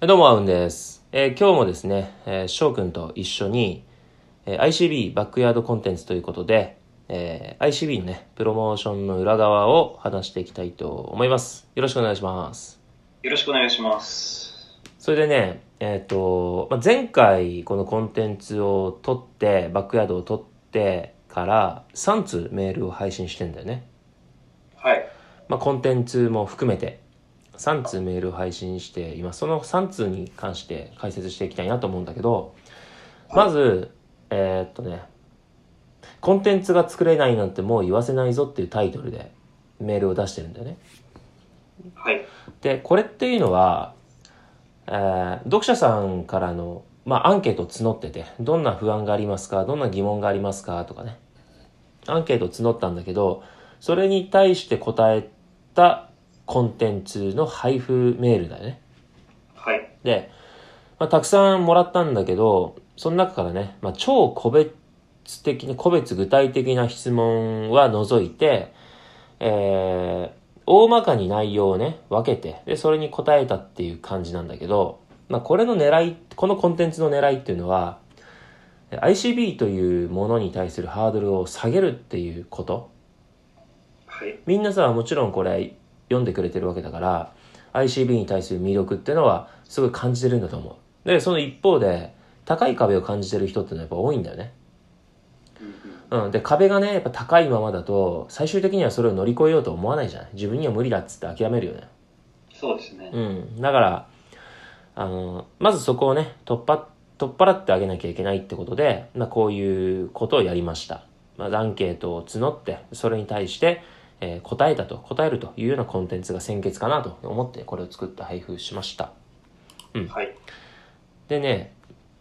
どうも、あうんです。今日もですね、翔くんと一緒に、ICB バックヤードコンテンツということで、ICB のね、プロモーションの裏側を話していきたいと思います。よろしくお願いします。 よろしくお願いします。 それでね、前回このコンテンツを撮って、バックヤードを撮ってから3通メールを配信してんだよね。 はい。 コンテンツも含めて3通メールを配信して今その3通に関して解説していきたいなと思うんだけど、まずコンテンツが作れないなんてもう言わせないぞっていうタイトルでメールを出してるんだよね。 はい。 でこれっていうのは、読者さんからの、アンケートを募ってて、どんな不安がありますか、どんな疑問がありますかとかね、アンケートを募ったんだけど、それに対して答えたコンテンツの配布メールだよね。 はい。 で、たくさんもらったんだけど、その中からね、超個別具体的な質問は除いて、大まかに内容をね、分けて、で、それに答えたっていう感じなんだけど、これの狙い、このコンテンツの狙いっていうのは、ICB というものに対するハードルを下げるっていうこと。 はい。 みんなさ、もちろんこれ読んでくれてるわけだから、ICB に対する魅力っていうのはすごい感じてるんだと思う。で、その一方で、高い壁を感じてる人っていうのはやっぱ多いんだよね。で、壁がね、やっぱ高いままだと、最終的にはそれを乗り越えようと思わないじゃない。自分には無理だっつって諦めるよね。 そうですね。 だから、まずそこをね、取っ払ってあげなきゃいけないってことで、こういうことをやりました。アンケートを募って、それに対して、答えるというようなコンテンツが先決かなと思って、これを作って配布しました。 はい。 でね、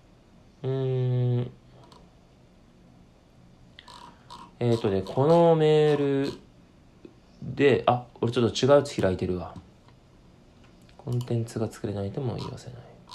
このメールで、俺ちょっと違うやつ開いてるわ。コンテンツが作れないとも言わせない。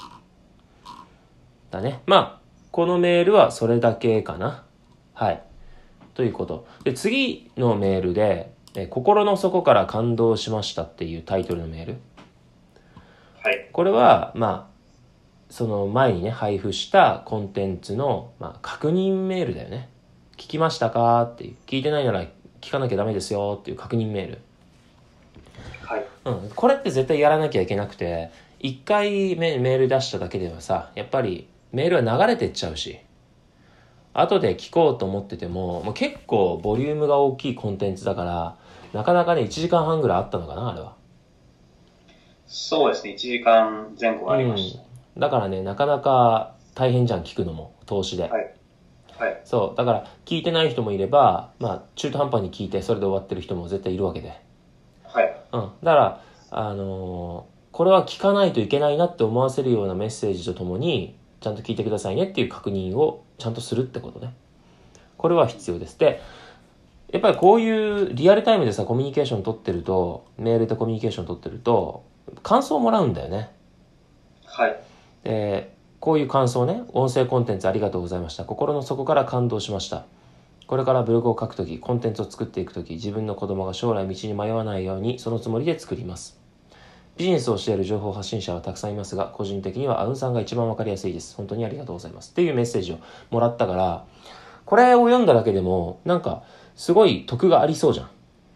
だね。このメールはそれだけかな。はい。ということ。で、次のメールで、心の底から感動しましたっていうタイトルのメール。 はい。 これは、その前にね、配布したコンテンツの、確認メールだよね。聞きましたかっていう。聞いてないなら聞かなきゃダメですよっていう確認メール。 はい。 これって絶対やらなきゃいけなくて、一回メール出しただけではさ、やっぱりメールは流れてっちゃうし、後で聞こうと思ってても、もう結構ボリュームが大きいコンテンツだから、なかなかね、1時間半ぐらいあったのかな、あれは。 そうですね。1時間前後ありました。 だからね、なかなか大変じゃん、聞くのも、投資で。 はい。はい。 そう、だから聞いてない人もいれば、中途半端に聞いてそれで終わってる人も絶対いるわけで。 はい。 だから、これは聞かないといけないなって思わせるようなメッセージとともに、ちゃんと聞いてくださいねっていう確認をちゃんとするってことね。これは必要です。で、やっぱりこういうリアルタイムでさ、コミュニケーション取ってると、メールでコミュニケーション取ってると、感想をもらうんだよね。 はい。 こういう感想ね、音声コンテンツありがとうございました。心の底から感動しました。これからブログを書くとき、コンテンツを作っていくとき、自分の子供が将来道に迷わないように、そのつもりで作ります。ビジネスをしている情報発信者はたくさんいますが、個人的にはアウンさんが一番わかりやすいです。本当にありがとうございます。っていうメッセージをもらったから、これを読んだだけでも、すごい得がありそうじゃん。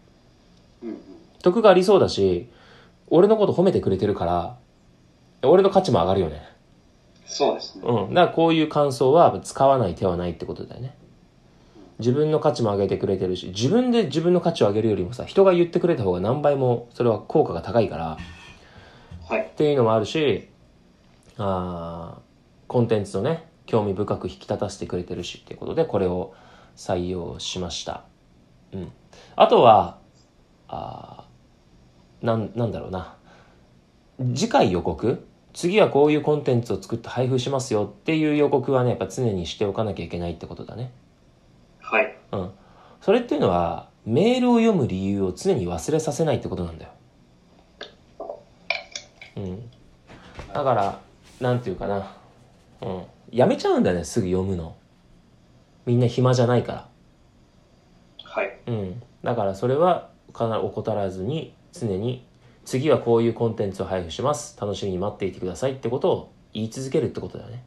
得がありそうだし、俺のこと褒めてくれてるから、俺の価値も上がるよね。 そうですね。 だからこういう感想は使わない手はないってことだよね。自分の価値も上げてくれてるし、自分で自分の価値を上げるよりもさ、人が言ってくれた方が何倍もそれは効果が高いから、 はい。 っていうのもあるし、コンテンツをね、興味深く引き立たせてくれてるしっていうことで、これを採用しました。あとは、なんだろうな。次回予告、次はこういうコンテンツを作って配布しますよっていう予告はね、やっぱ常にしておかなきゃいけないってことだね。 はい。 それっていうのは、メールを読む理由を常に忘れさせないってことなんだよ。だから、なんていうかな。やめちゃうんだよね、すぐ読むの。みんな暇じゃないから。 はい。 だからそれは必ず怠らずに、常に次はこういうコンテンツを配布します。楽しみに待っていてくださいってことを言い続けるってことだよね。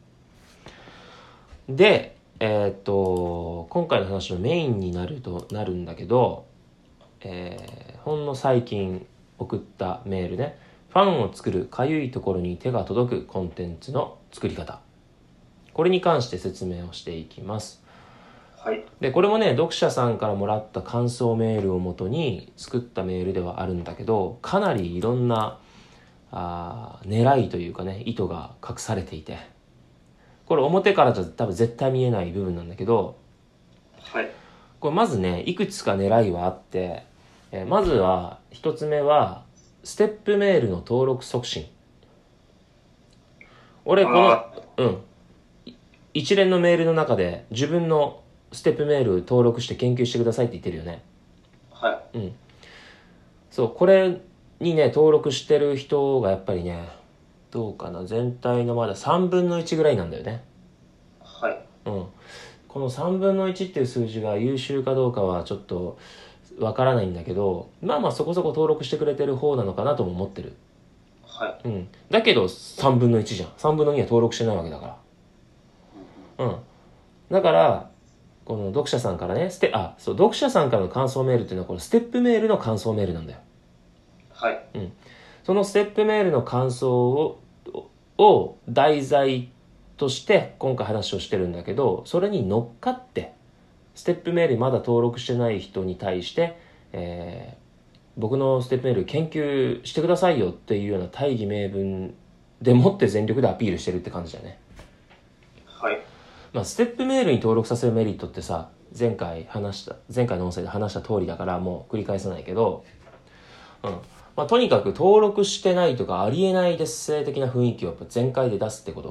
で、今回の話のメインになるんだけど、ほんの最近送ったメールね、ファンを作るかゆいところに手が届くコンテンツの作り方。これに関して説明をしていきます。 はい。 で、これもね、読者さんからもらった感想メールをもとに作ったメールではあるんだけど、かなりいろんな狙いというかね、意図が隠されていて、これ表からじゃ多分絶対見えない部分なんだけど、 はい。 これまずね、いくつか狙いはあって、まずは一つ目はステップメールの登録促進。俺この一連のメールの中で自分のステップメール登録して研究してくださいって言ってるよね。 はい。 そう、これにね登録してる人がやっぱりね、どうかな、全体のまだ3分の1ぐらいなんだよね。 はい。 この3分の1っていう数字が優秀かどうかはちょっとわからないんだけど、まあそこそこ登録してくれてる方なのかなとも思ってる。 はい。 だけど3分の1じゃん。3分の2は登録してないわけだから。だからこの読者さんからね、読者さんからの感想メールっていうのはこのステップメールの感想メールなんだよ。 はい。 そのステップメールの感想を題材として今回話をしてるんだけど、それに乗っかってステップメールまだ登録してない人に対して、僕のステップメール研究してくださいよっていうような大義名分でもって全力でアピールしてるって感じだよね。 はい。 ステップメールに登録させるメリットってさ、前回の音声で話した通りだからもう繰り返さないけど、とにかく登録してないとかありえない劣勢的な雰囲気をやっぱ全開で出すってこと。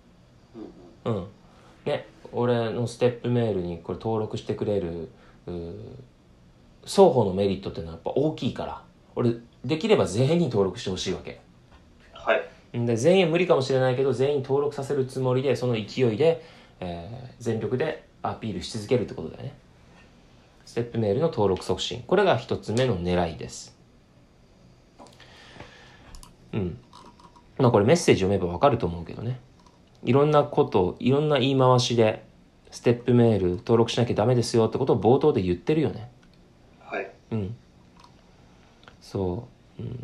ね、俺のステップメールにこれ登録してくれる双方のメリットっていうのはやっぱ大きいから、俺できれば全員に登録してほしいわけ。 はい。 で全員無理かもしれないけど全員登録させるつもりで、その勢いで、全力でアピールし続けるってことだよね。ステップメールの登録促進、これが一つ目の狙いです。これメッセージ読めばわかると思うけどね、いろんな言い回しでステップメール登録しなきゃダメですよってことを冒頭で言ってるよね。 はい。 そう、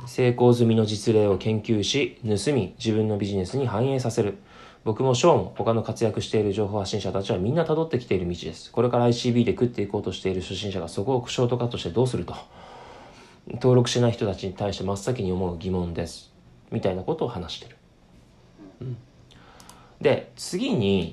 成功済みの実例を研究し盗み自分のビジネスに反映させる。僕もショーも他の活躍している情報発信者たちはみんな辿ってきている道です。これから ICB で食っていこうとしている初心者がそこをショートカットしてどうすると、登録しない人たちに対して真っ先に思う疑問ですみたいなことを話してる。で次に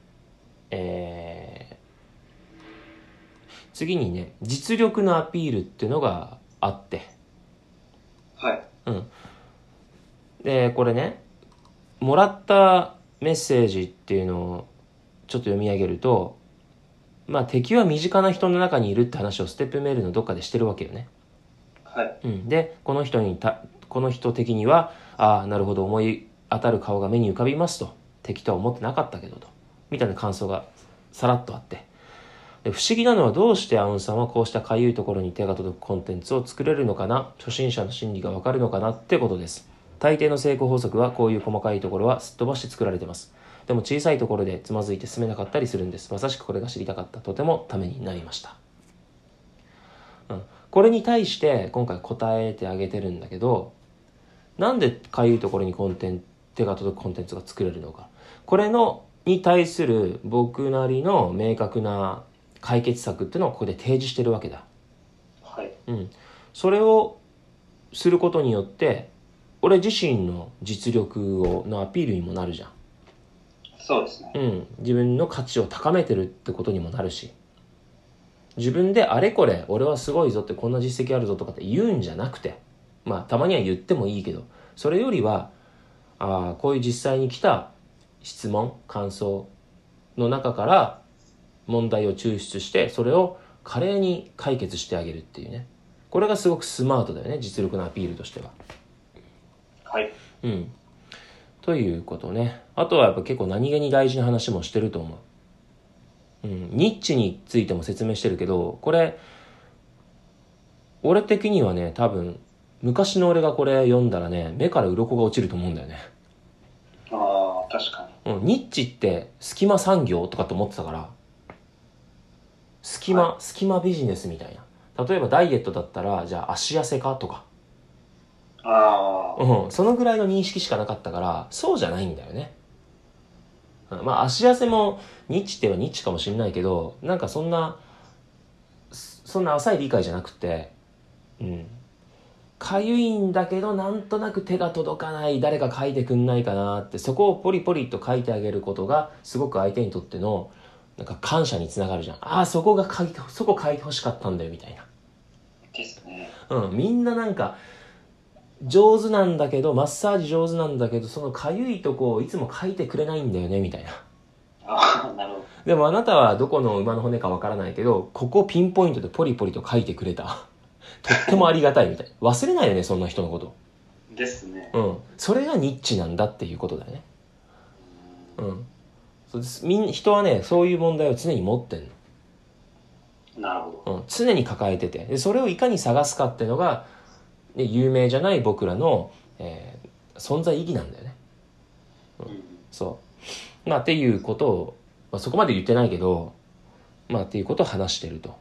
ね、実力のアピールっていうのがあって、 はい。 でこれね、もらったメッセージっていうのをちょっと読み上げると、敵は身近な人の中にいるって話をステップメールのどっかでしてるわけよね。 はい。 でこの人的にはなるほど、思い当たる顔が目に浮かびますと、敵とは思ってなかったけどとみたいな感想がさらっとあって、で不思議なのはどうしてアウンさんはこうしたかゆいところに手が届くコンテンツを作れるのかな、初心者の心理がわかるのかなってことです。大抵の成功法則はこういう細かいところはすっ飛ばして作られてます。でも小さいところでつまずいて進めなかったりするんです。まさしくこれが知りたかった。とてもためになりました。これに対して今回答えてあげてるんだけど、なんでかゆいところに手が届くコンテンツが作れるのか、これに対する僕なりの明確な解決策っていうのをここで提示してるわけだ。 はい。 それをすることによって俺自身の実力のアピールにもなるじゃん。 そうですね。 自分の価値を高めてるってことにもなるし、自分であれこれ俺はすごいぞって、こんな実績あるぞとかって言うんじゃなくて、たまには言ってもいいけど、それよりはこういう実際に来た質問感想の中から問題を抽出して、それを華麗に解決してあげるっていうね、これがすごくスマートだよね、実力のアピールとしては。 はい。 ということね。あとはやっぱ結構何気に大事な話もしてると思う。ニッチについても説明してるけど、これ俺的にはね、多分昔の俺がこれ読んだらね、目から鱗が落ちると思うんだよね。 ああ、確かに。 ニッチって隙間産業とかと思ってたから、隙間ビジネスみたいな。例えばダイエットだったら、じゃあ足痩せかとか。 ああ。 そのぐらいの認識しかなかったから、そうじゃないんだよね。まあ足痩せもニッチって言えばニッチかもしれないけど、なんかそんな浅い理解じゃなくて、かゆいんだけどなんとなく手が届かない、誰か書いてくんないかなって、そこをポリポリと書いてあげることがすごく相手にとってのなんか感謝につながるじゃん。ああ、そこ書いてほしかったんだよみたいな。 ですね。 みんななんか上手なんだけど、マッサージ上手なんだけど、そのかゆいとこをいつも書いてくれないんだよねみたいな。 ああ、なるほど。 でもあなたはどこの馬の骨かわからないけど、ここピンポイントでポリポリと書いてくれた。とってもありがたいみたいな。忘れないよね、そんな人のこと。 ですね。 それがニッチなんだっていうことだよね。そうです。人はね、そういう問題を常に持ってんの。 なるほど。 常に抱えてて、でそれをいかに探すかっていうのが、ね、有名じゃない僕らの、存在意義なんだよね。そうまあっていうことを、そこまで言ってないけど、まあっていうことを話してると。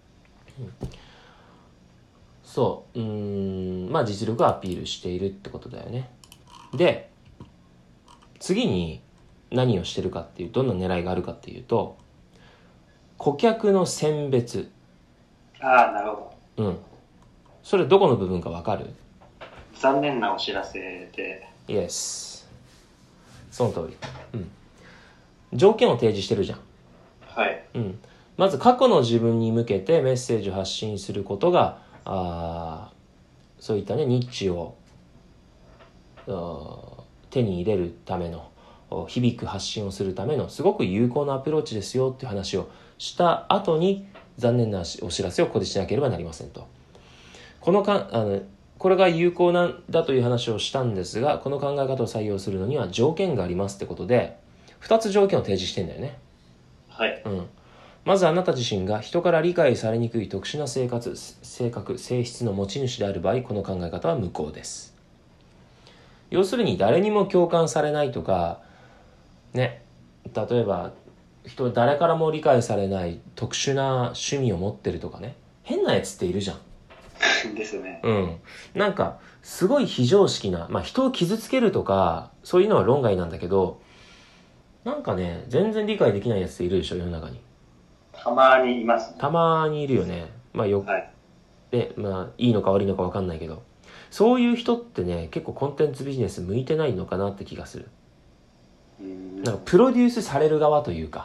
まあ実力をアピールしているってことだよね。で、次に何をしてるかっていう、どんな狙いがあるかっていうと、顧客の選別。 ああ、なるほど。 それどこの部分かわかる？ 残念なお知らせで。 Yes。その通り。条件を提示してるじゃん。 はい。 まず過去の自分に向けてメッセージを発信することが、そういったね、ニッチを手に入れるための、響く発信をするためのすごく有効なアプローチですよっていう話をした後に、残念なお知らせをここでしなければなりませんと。これが有効なんだという話をしたんですが、この考え方を採用するのには条件がありますってことで、2つ条件を提示してんだよね。 はい。 まずあなた自身が人から理解されにくい特殊な性格、性質の持ち主である場合、この考え方は無効です。要するに誰にも共感されないとか、ね、例えば誰からも理解されない特殊な趣味を持ってるとかね、変なやつっているじゃん。 ですね。 なんかすごい非常識な、人を傷つけるとかそういうのは論外なんだけど、なんかね、全然理解できないやつっているでしょ、世の中に。 たまにいますね。 たまにいるよね。はい。で、いいのか悪いのか分かんないけど、そういう人ってね、結構コンテンツビジネス向いてないのかなって気がする。なんかプロデュースされる側というか、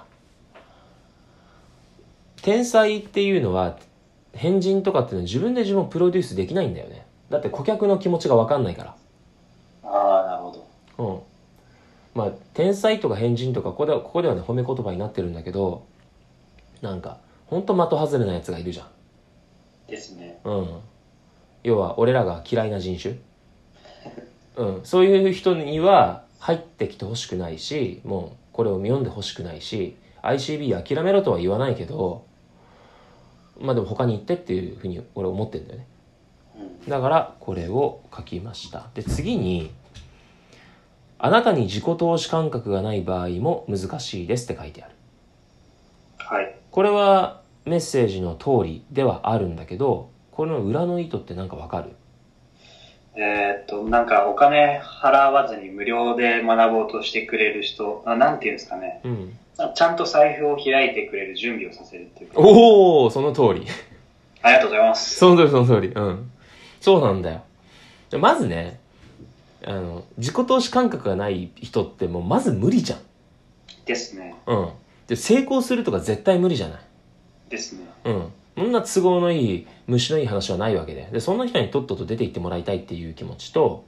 天才っていうのは、変人とかっていうのは自分で自分をプロデュースできないんだよね。だって顧客の気持ちが分かんないから。 ああ、なるほど。天才とか変人とか、ここではね、褒め言葉になってるんだけど、なんかほんと的外れなやつがいるじゃん。 ですね。 要は俺らが嫌いな人種。そういう人には入ってきてほしくないし、もうこれを読んでほしくないし、 ICB 諦めろとは言わないけど、でも他に行ってっていうふうに俺思ってるんだよね。だからこれを書きました。で、次に、あなたに自己投資感覚がない場合も難しいですって書いてある。 はい。 これはメッセージの通りではあるんだけど、これの裏の意図って何かわかる？ なんかお金払わずに無料で学ぼうとしてくれる人、なんていうんですかね。ちゃんと財布を開いてくれる準備をさせるっていうか。 おー、その通り。 ありがとうございます。 その通り。そうなんだよ。まずね、自己投資感覚がない人ってもうまず無理じゃん。 ですね。 で、成功するとか絶対無理じゃない。 ですね。 そんな都合のいい、虫のいい話はないわけで、そんな人にとっとと出て行ってもらいたいっていう気持ちと、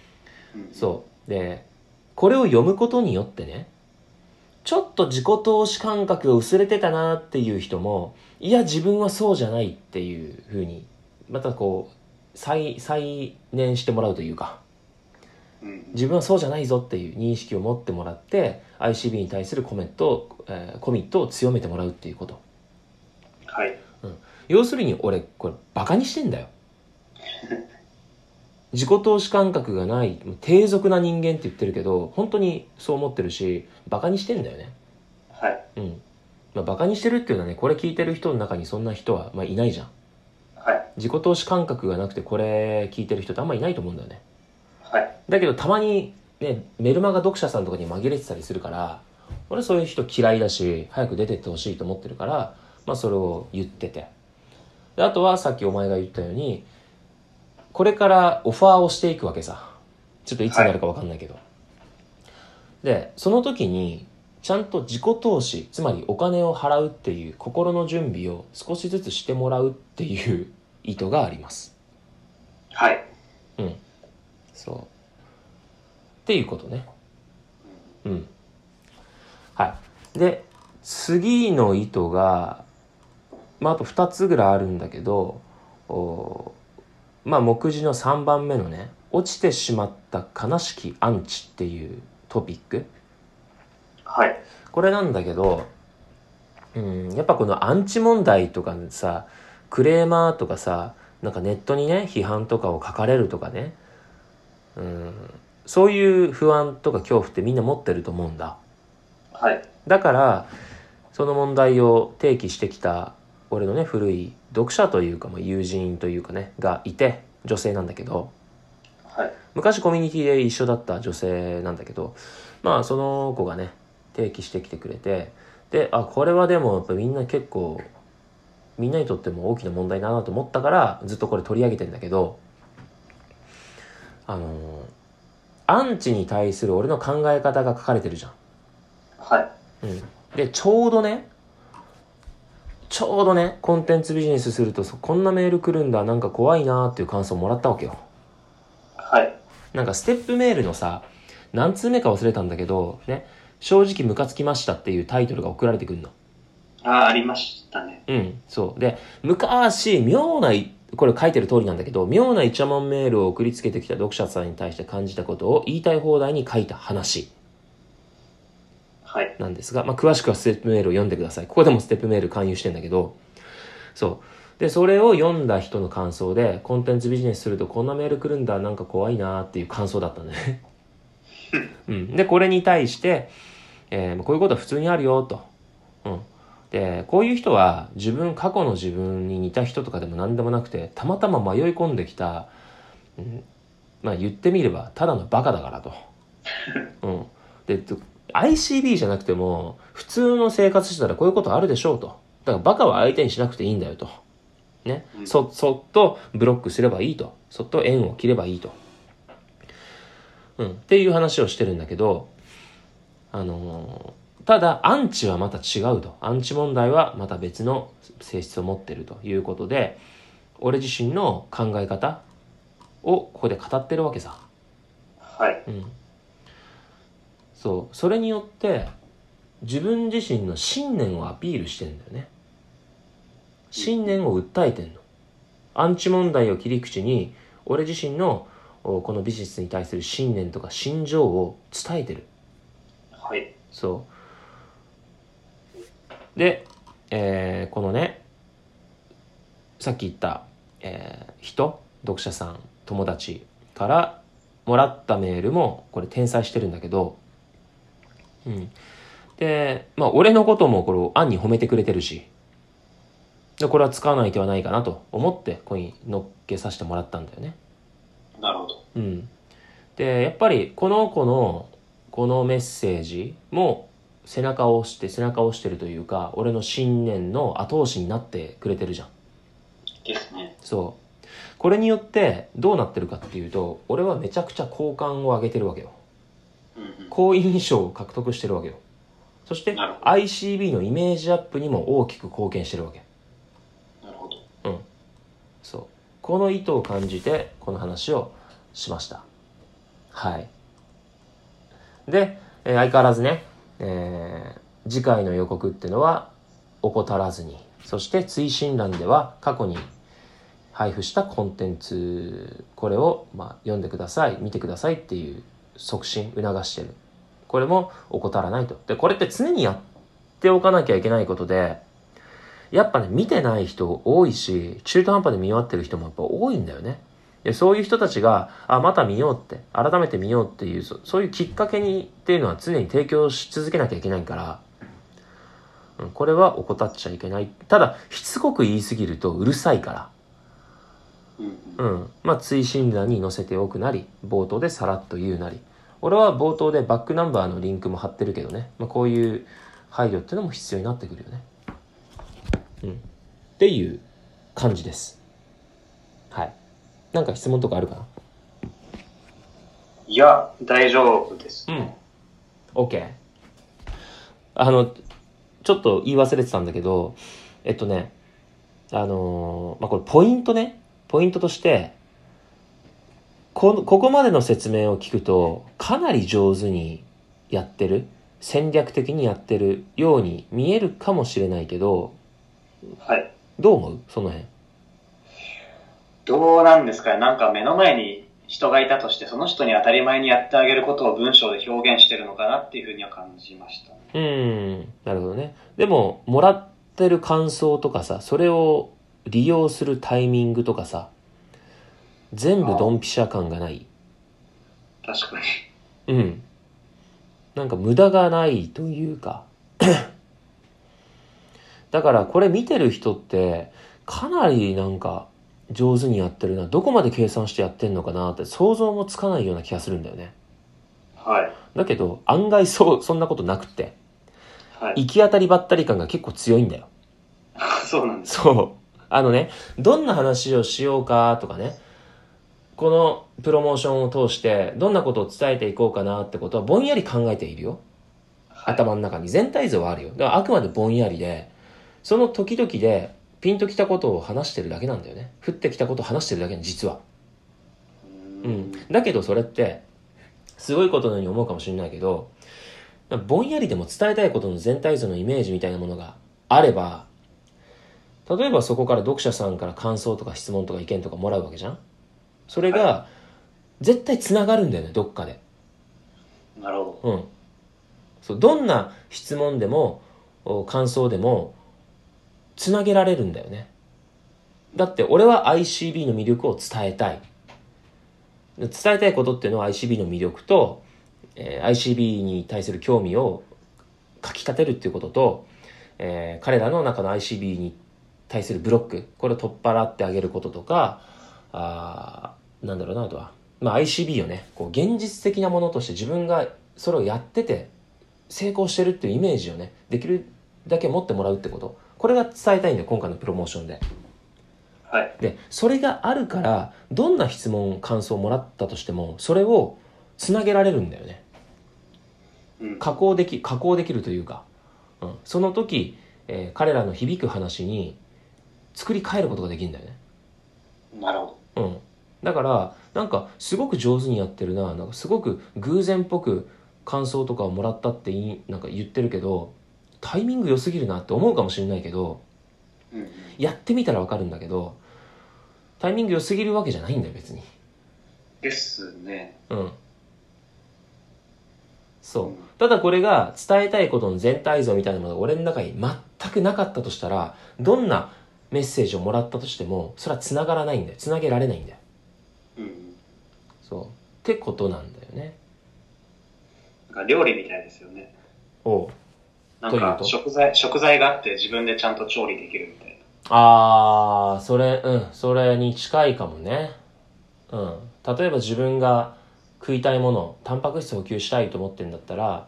で、これを読むことによってね、ちょっと自己投資感覚が薄れてたなっていう人も、いや自分はそうじゃないっていう風に、またこう再燃してもらうというか、自分はそうじゃないぞっていう認識を持ってもらって、 ICB に対するコミットを強めてもらうっていうこと。要するに俺これバカにしてんだよ。 自己投資感覚がない低俗な人間って言ってるけど、本当にそう思ってるし、バカにしてんだよね。 はい。 バカにしてるっていうのはね、これ聞いてる人の中にそんな人は、いないじゃん。 はい。 自己投資感覚がなくてこれ聞いてる人ってあんまいないと思うんだよね。 はい。 だけどたまにね、メルマガ読者さんとかに紛れてたりするから、俺そういう人嫌いだし、早く出てってほしいと思ってるから、それを言ってて。で、あとはさっきお前が言ったように、これからオファーをしていくわけさ。ちょっといつになるか分かんないけど。で、その時に、ちゃんと自己投資、つまりお金を払うっていう心の準備を少しずつしてもらうっていう意図があります。 はい。 そう。っていうことね。はい。で、次の意図が、あと2つぐらいあるんだけど、目次の3番目のね、落ちてしまった悲しきアンチっていうトピック。 はい。 これなんだけど、やっぱこのアンチ問題とかさ、クレーマーとかさ、なんかネットにね、批判とかを書かれるとかね、そういう不安とか恐怖ってみんな持ってると思うんだ。 はい。 だから、その問題を提起してきた俺のね、古い読者というか、友人というかね、がいて、女性なんだけど、 はい。 昔コミュニティで一緒だった女性なんだけど、その子がね、提起してきてくれて、で、これはでもやっぱみんな結構、みんなにとっても大きな問題だなと思ったから、ずっとこれ取り上げてんだけど、アンチに対する俺の考え方が書かれてるじゃん。 はい。 で、ちょうどね、コンテンツビジネスすると、こんなメール来るんだ、なんか怖いなーっていう感想をもらったわけよ。 はい。 なんかステップメールのさ、何通目か忘れたんだけど、ね、正直ムカつきましたっていうタイトルが送られてくるの。 ありましたね。 そう。で、昔、これ書いてる通りなんだけど、妙なイチャモンメールを送りつけてきた読者さんに対して感じたことを言いたい放題に書いた話。なんですが、詳しくはステップメールを読んでください。ここでもステップメール勧誘してんだけど、そう。で、それを読んだ人の感想で、コンテンツビジネスするとこんなメール来るんだ、なんか怖いなーっていう感想だったんだね。で、これに対して、こういうことは普通にあるよ、と。で、こういう人は過去の自分に似た人とかでも何でもなくて、たまたま迷い込んできた、言ってみれば、ただのバカだからと。で、ICB じゃなくても、普通の生活してたらこういうことあるでしょうと。だからバカは相手にしなくていいんだよと。ね。そっとブロックすればいいと。そっと縁を切ればいいと。っていう話をしてるんだけど、ただ、アンチはまた違うと。アンチ問題はまた別の性質を持っているということで、俺自身の考え方をここで語ってるわけさ。 はい。 そう。それによって、自分自身の信念をアピールしてんだよね。信念を訴えてんの。アンチ問題を切り口に、俺自身のこのビジネスに対する信念とか心情を伝えてる。 はい。 そう。で、このね、さっき言った、読者さん、友達からもらったメールもこれ転載してるんだけど、で、俺のこともこれを暗に褒めてくれてるし、でこれは使わない手はないかなと思ってここに乗っけさせてもらったんだよね。 なるほど。 で、やっぱりこの子のこのメッセージも背中を押してるというか、俺の信念の後押しになってくれてるじゃん。 ですね。 そう。これによってどうなってるかっていうと、俺はめちゃくちゃ好感を上げてるわけよ。好印象を獲得してるわけよ。そして ICB のイメージアップにも大きく貢献してるわけ。 なるほど。 そう。この意図を感じてこの話をしました。はい。で、相変わらずね、次回の予告っていうのは怠らずに、そして追伸欄では過去に配布したコンテンツ、これを読んでください、見てくださいっていう促進、促してる。これも怠らないと。で、これって常にやっておかなきゃいけないことで、やっぱね、見てない人多いし、中途半端で見終わってる人もやっぱ多いんだよね。 でそういう人たちが、また見ようって、改めて見ようっていう、そういうきっかけっていうのは常に提供し続けなきゃいけないから、これは怠っちゃいけない。ただ、しつこく言いすぎるとうるさいから。追伸欄に載せておくなり、冒頭でさらっと言うなり。俺は冒頭でバックナンバーのリンクも貼ってるけどね。こういう配慮っていうのも必要になってくるよね。っていう感じです。はい。なんか質問とかあるかな？ いや、大丈夫です。 OK。ちょっと言い忘れてたんだけど、これポイントとして、ここまでの説明を聞くと、かなり上手にやってる、戦略的にやってるように見えるかもしれないけど、 はい。 どう思う？その辺。 どうなんですかね。なんか目の前に人がいたとして、その人に当たり前にやってあげることを文章で表現してるのかなっていうふうには感じました。 なるほどね。でも、もらってる感想とかさ、それを利用するタイミングとかさ、全部ドンピシャ感がない。 確かに。なんか無駄がないというか。だからこれ見てる人って、かなりなんか上手にやってるな。どこまで計算してやってんのかなって想像もつかないような気がするんだよね。 はい。 だけど、案外そんなことなくて。 はい。 行き当たりばったり感が結構強いんだよ。 そうなんです。 そう。どんな話をしようかとかね、このプロモーションを通してどんなことを伝えていこうかなってことはぼんやり考えているよ。はい、頭の中に全体像はあるよ。だからあくまでぼんやりで、その時々でピンときたことを話してるだけなんだよね。降ってきたことを話してるだけに実は。だけどそれってすごいことのように思うかもしれないけど、ぼんやりでも伝えたいことの全体像のイメージみたいなものがあれば、例えばそこから読者さんから感想とか質問とか意見とかもらうわけじゃん。それが絶対つながるんだよね、どっかで。 なるほど。 そう、どんな質問でも感想でもつなげられるんだよね。だって俺は ICB の魅力を伝えたい。伝えたいことっていうのは ICB の魅力と、ICB に対する興味をかき立てるっていうことと、彼らの中の ICB に対するブロック、これを取っ払ってあげることとか、なんだろうな、あとは、ICB をね、こう現実的なものとして自分がそれをやってて成功してるっていうイメージをね、できるだけ持ってもらうってこと、これが伝えたいんだよ、今回のプロモーションで。 はい。 で、それがあるから、どんな質問、感想をもらったとしても、それをつなげられるんだよね。加工できるというか、その時、彼らの響く話に作り変えることができるんだよね。 なるほど。 だから、なんか、すごく上手にやってるな、なんかすごく偶然っぽく感想とかをもらったってなんか言ってるけど、タイミング良すぎるなって思うかもしれないけど、やってみたらわかるんだけど、タイミング良すぎるわけじゃないんだよ、別に。 ですね。 そう。ただこれが伝えたいことの全体像みたいなものが俺の中に全くなかったとしたら、どんなメッセージをもらったとしても、それは繋がらないんだよ。繋げられないんだよ。そう。ってことなんだよね。 なんか料理みたいですよね。なんか食材があって自分でちゃんと調理できるみたいな。それに近いかもね。例えば自分が食いたいもの、タンパク質補給したいと思ってるんだったら、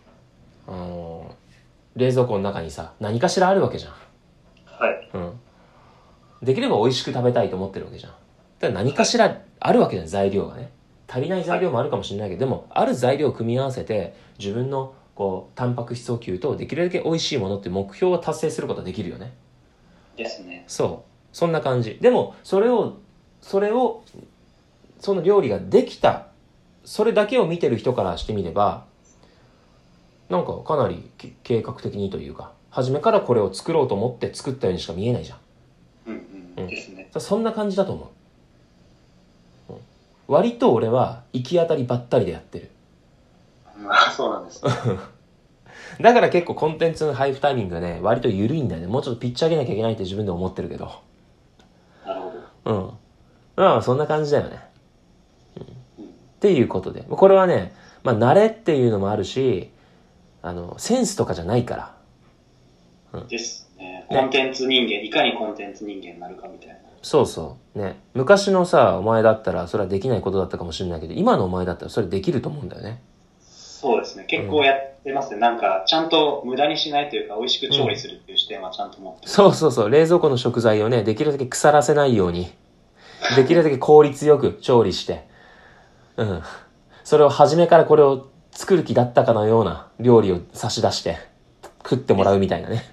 冷蔵庫の中にさ、何かしらあるわけじゃん。 はい。 できれば美味しく食べたいと思ってるわけじゃん。だから何かしらあるわけじゃん、材料がね。足りない材料もあるかもしれないけど、でも、ある材料を組み合わせて、自分の、タンパク質補給とできるだけ美味しいものって目標を達成することができるよね。 ですね。 そう。そんな感じ。でも、その料理ができた、それだけを見てる人からしてみれば、なんかかなり計画的にというか、初めからこれを作ろうと思って作ったようにしか見えないじゃん。 ですね。 そんな感じだと思う。割と俺は行き当たりばったりでやってる。 そうなんです、 だから結構コンテンツの配布タイミングがね、割と緩いんだよね。もうちょっとピッチ上げなきゃいけないって自分で思ってるけど。 なるほど。 まあそんな感じだよね。っていうことで。これはね、まあ慣れっていうのもあるし、センスとかじゃないから。 ですね。コンテンツ人間、いかにコンテンツ人間になるかみたいな。 そうそう。ね。昔のさ、お前だったらそれはできないことだったかもしれないけど、今のお前だったらそれできると思うんだよね。 そうですね。結構やってますね。なんか、ちゃんと無駄にしないというか、美味しく調理するっていう視点はちゃんと持ってる。 そうそうそう。冷蔵庫の食材をね、できるだけ腐らせないように、できるだけ効率よく調理して、それを初めからこれを作る気だったかのような料理を差し出して、食ってもらうみたいなね。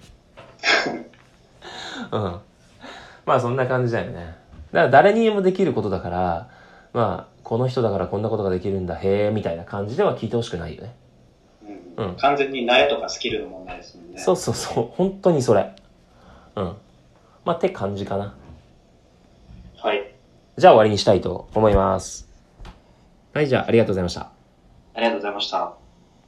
まあそんな感じだよね。だから誰にもできることだから、まあ、この人だからこんなことができるんだ、へえ、みたいな感じでは聞いてほしくないよね。 完全に慣れとかスキルの問題ですもんね。 そうそうそう。本当にそれ。まあ、って感じかな。 はい。 じゃあ終わりにしたいと思います。はい、じゃあありがとうございました。 ありがとうございました。